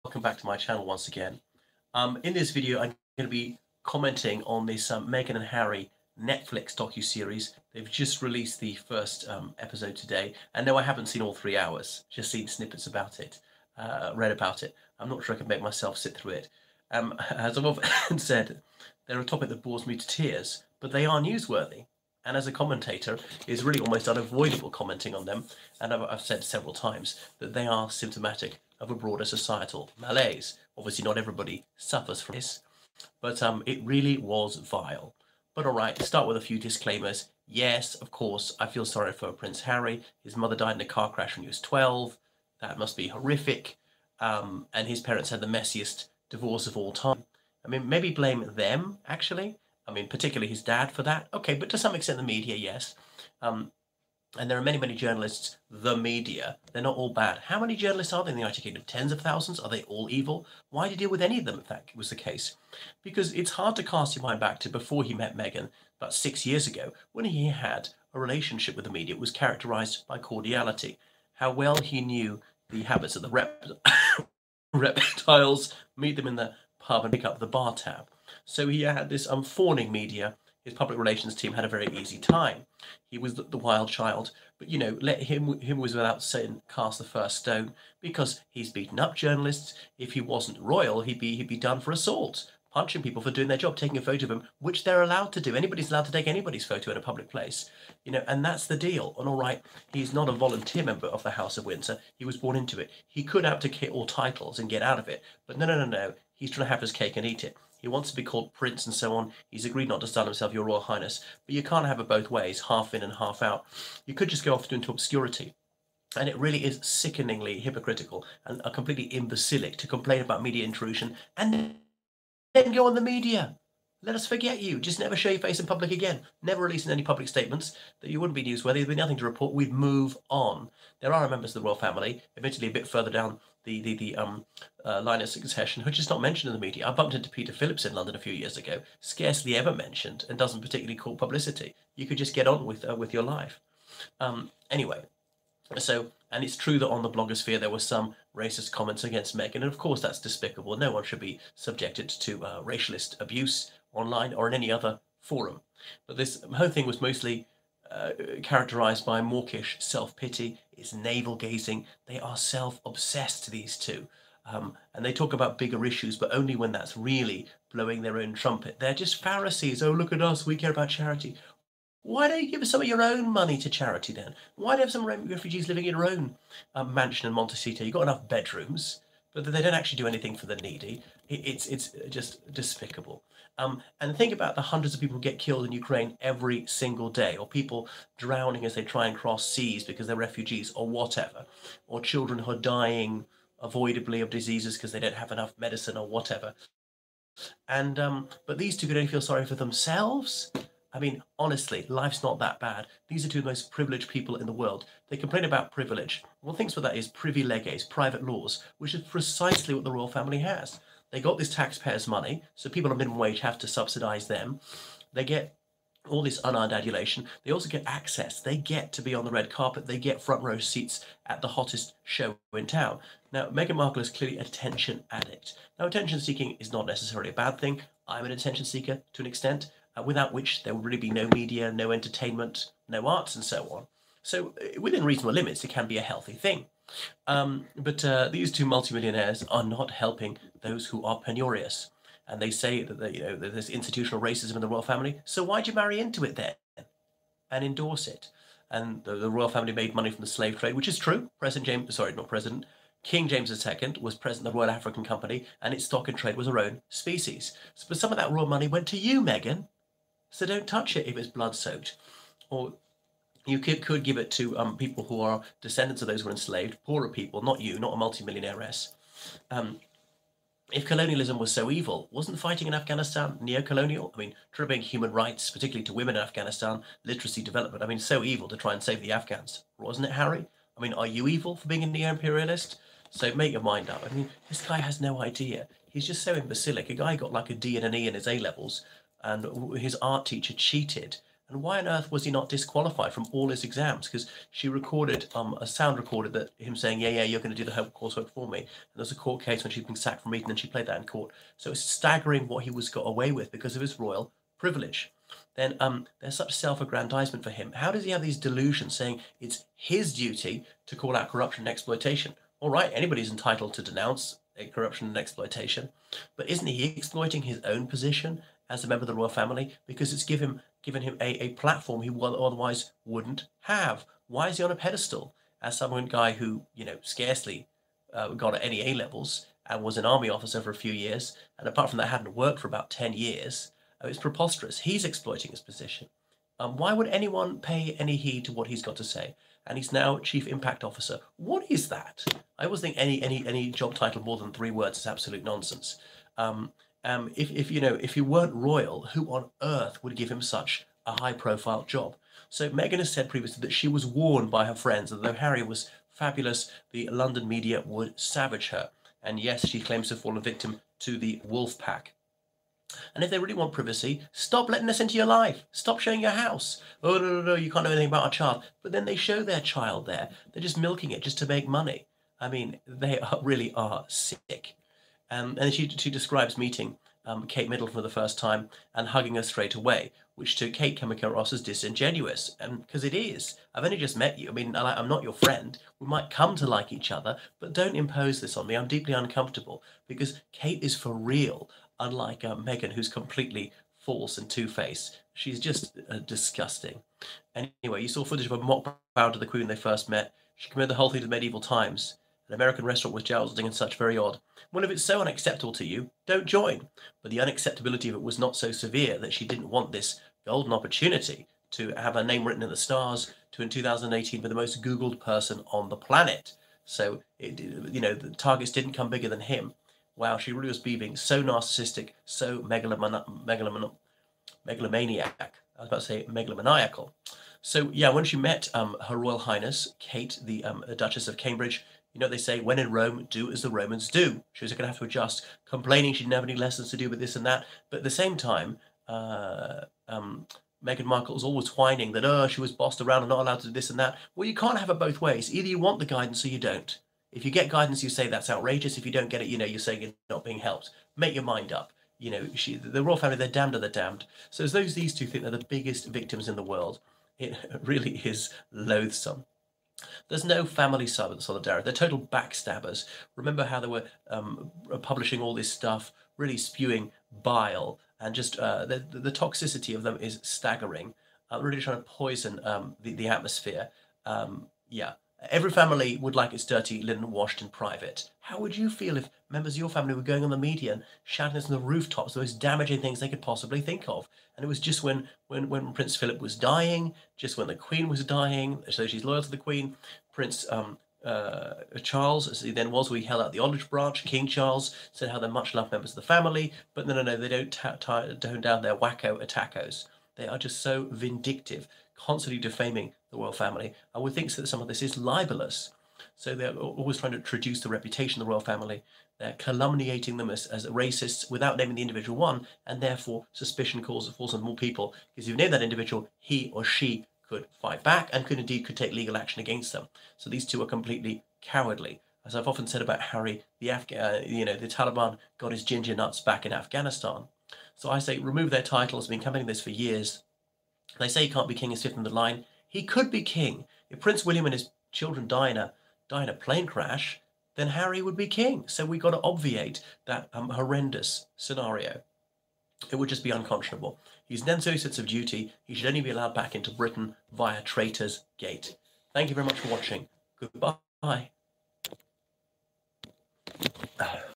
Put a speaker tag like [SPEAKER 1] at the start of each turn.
[SPEAKER 1] Welcome back to my channel once again. In this video, I'm going to be commenting on this Meghan and Harry Netflix docu-series. They've just released the first episode today, and no, I haven't seen all 3 hours. Just seen snippets about it, read about it. I'm not sure I can make myself sit through it. As I've often said, they're a topic that bores me to tears, but they are newsworthy. And as a commentator, it's really almost unavoidable commenting on them. And I've said several times that they are symptomatic of a broader societal malaise. Obviously, not everybody suffers from this, but it really was vile. But all right, start with a few disclaimers. Yes, of course, I feel sorry for Prince Harry. His mother died in a car crash when he was 12. That must be horrific. And his parents had the messiest divorce of all time. I mean, maybe blame them, actually. I mean, particularly his dad for that. Okay, but to some extent the media, yes. And there are many, many journalists, the media. They're not all bad. How many journalists are there in the United Kingdom? Tens of thousands? Are they all evil? Why do you deal with any of them if that was the case? Because it's hard to cast your mind back to before he met Meghan, about 6 years ago, when he had a relationship with the media. It was characterized by cordiality. How well he knew the habits of the reptiles, meet them in the pub and pick up the bar tab. So he had this fawning media. His public relations team had a very easy time. He was the wild child, but let him was without sin cast the first stone, because he's beaten up journalists. If he wasn't royal, he'd be done for assault, punching people for doing their job, taking a photo of him, which they're allowed to do. Anybody's allowed to take anybody's photo in a public place, and that's the deal. And all right, he's not a volunteer member of the House of Windsor. He was born into it. He could abdicate all titles and get out of it, but no. He's trying to have his cake and eat it. He wants to be called Prince and so on. He's agreed not to style himself Your Royal Highness. But you can't have it both ways, half in and half out. You could just go off into obscurity. And it really is sickeningly hypocritical and completely imbecilic to complain about media intrusion and then go on the media. Let us forget you. Just never show your face in public again. Never releasing any public statements that you wouldn't be newsworthy. There'd be nothing to report. We'd move on. There are members of the royal family, admittedly a bit further down the line of succession, which is not mentioned in the media. I bumped into Peter Phillips in London a few years ago. Scarcely ever mentioned and doesn't particularly call publicity. You could just get on with your life. Anyway. And it's true that on the blogosphere there were some racist comments against Meghan, and of course that's despicable. No one should be subjected to racialist abuse online or in any other forum. But this whole thing was mostly characterized by mawkish self-pity. It's navel-gazing. They are self-obsessed, these two. And they talk about bigger issues, but only when that's really blowing their own trumpet. They're just Pharisees. Oh, look at us, we care about charity. Why don't you give some of your own money to charity then? Why do you have some refugees living in your own mansion in Montecito? You've got enough bedrooms, but they don't actually do anything for the needy. It's just despicable. And think about the hundreds of people who get killed in Ukraine every single day, or people drowning as they try and cross seas because they're refugees, or whatever, or children who are dying avoidably of diseases because they don't have enough medicine or whatever. And but these two could only feel sorry for themselves. I mean, honestly, life's not that bad. These are two of the most privileged people in the world. They complain about privilege. One thinks what that is, privileges, private laws, which is precisely what the royal family has. They got this taxpayers' money, so people on minimum wage have to subsidise them. They get all this unearned adulation. They also get access. They get to be on the red carpet. They get front row seats at the hottest show in town. Now, Meghan Markle is clearly an attention addict. Now, attention seeking is not necessarily a bad thing. I'm an attention seeker to an extent. Without which there would really be no media, no entertainment, no arts, and so on. So within reasonable limits, it can be a healthy thing. But these two multimillionaires are not helping those who are penurious. And they say that there's institutional racism in the royal family. So why'd you marry into it then and endorse it? And the royal family made money from the slave trade, which is true. King James II was president of the Royal African Company, and its stock and trade was our own species. But some of that royal money went to you, Meghan. So don't touch it if it's blood-soaked. Or you could give it to people who are descendants of those who were enslaved, poorer people, not you, not a multimillionairess. If colonialism was so evil, wasn't fighting in Afghanistan neo-colonial? I mean, tripping human rights, particularly to women in Afghanistan, literacy development. I mean, so evil to try and save the Afghans. Wasn't it, Harry? I mean, are you evil for being a neo-imperialist? So make your mind up. I mean, this guy has no idea. He's just so imbecilic. A guy got like a D and an E in his A-levels, and his art teacher cheated And why on earth was he not disqualified from all his exams? Because she recorded a sound recorded that him saying, yeah, you're going to do the coursework for me. And there's a court case when she'd been sacked from Eton and she played that in court. So it's staggering what he was got away with because of his royal privilege. Then there's such self-aggrandizement for him. How does he have these delusions saying it's his duty to call out corruption and exploitation? All right, anybody's entitled to denounce corruption and exploitation, but isn't he exploiting his own position as a member of the royal family because it's given him a platform he otherwise wouldn't have? Why is he on a pedestal as some guy who, scarcely got any A levels and was an army officer for a few years, and apart from that hadn't worked for about 10 years? It's preposterous. He's exploiting his position. Why would anyone pay any heed to what he's got to say? And he's now Chief Impact Officer. What is that? I always think any job title more than 3 words is absolute nonsense. If he weren't royal, who on earth would give him such a high-profile job? So Meghan has said previously that she was warned by her friends that though Harry was fabulous, the London media would savage her. And yes, she claims to have fallen victim to the wolf pack. And if they really want privacy, stop letting us into your life. Stop showing your house. Oh, no, you can't know anything about our child. But then they show their child there. They're just milking it just to make money. I mean, they really are sick. And she describes meeting Kate Middleton for the first time and hugging her straight away, which to Kate can come across as disingenuous. And because it is. I've only just met you. I mean, I'm not your friend. We might come to like each other, but don't impose this on me. I'm deeply uncomfortable because Kate is for real. Unlike Meghan, who's completely false and two-faced. She's just disgusting. Anyway, you saw footage of a mock bow to the Queen when they first met. She compared the whole thing to medieval times. An American restaurant with jousting and such, very odd. Well, if it's so unacceptable to you, don't join. But the unacceptability of it was not so severe that she didn't want this golden opportunity to have her name written in the stars, to in 2018 be the most Googled person on the planet. So, the targets didn't come bigger than him. Wow, she really was being so narcissistic, so megalomaniac. I was about to say megalomaniacal. So yeah, when she met Her Royal Highness, Kate, the Duchess of Cambridge, they say, when in Rome, do as the Romans do. She was going to have to adjust, complaining she didn't have any lessons to do with this and that. But at the same time, Meghan Markle was always whining that, she was bossed around and not allowed to do this and that. Well, you can't have it both ways. Either you want the guidance or you don't. If you get guidance, you say that's outrageous. If you don't get it, you're saying you're not being helped. Make your mind up. The royal family, they're damned or they're damned. So as these two think they're the biggest victims in the world, it really is loathsome. There's no family solidarity. They're total backstabbers. Remember how they were publishing all this stuff, really spewing bile, and just the toxicity of them is staggering. Really trying to poison the atmosphere. Yeah. Every family would like its dirty linen washed in private. How would you feel if members of your family were going on the media and shouting this on the rooftops, the most damaging things they could possibly think of? And it was just when Prince Philip was dying, just when the Queen was dying, so she's loyal to the Queen. Prince Charles, as he then was, we held out the olive branch. King Charles said how they're much loved members of the family, but no, they don't tone down their wacko attackos. They are just so vindictive, constantly defaming the royal family. I would think that some of this is libelous. So they're always trying to traduce the reputation of the royal family. They're calumniating them as racists without naming the individual one, and therefore suspicion falls on more people. Because if you name that individual, he or she could fight back and could take legal action against them. So these two are completely cowardly. As I've often said about Harry, the Taliban got his ginger nuts back in Afghanistan. So I say remove their titles. I've been campaigning this for years. They say he can't be king as fifth in the line. He could be king. If Prince William and his children die in a plane crash, then Harry would be king. So we've got to obviate that horrendous scenario. It would just be unconscionable. He's then so sense of duty. He should only be allowed back into Britain via Traitors' Gate. Thank you very much for watching. Goodbye.